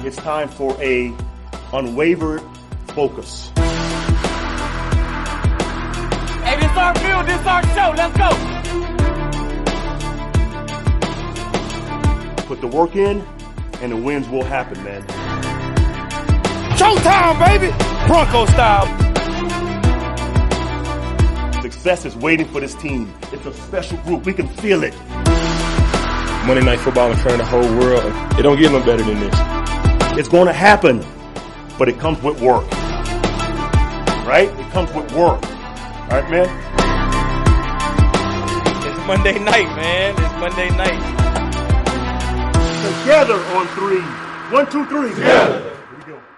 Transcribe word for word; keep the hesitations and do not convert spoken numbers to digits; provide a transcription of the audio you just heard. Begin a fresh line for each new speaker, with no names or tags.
It's time for a unwavered focus.
Hey, this our field, this our show. Let's go.
Put the work in, and the wins will happen, man.
Showtime, baby. Bronco style.
Success is waiting for this team. It's a special group. We can feel it.
Monday Night Football in front of the whole world. It don't get no better than this.
It's going to happen, but it comes with work. Right? It comes with work. All right, man?
It's Monday night, man. It's Monday night.
Together on three. One, two, three.
Together.
Here we go.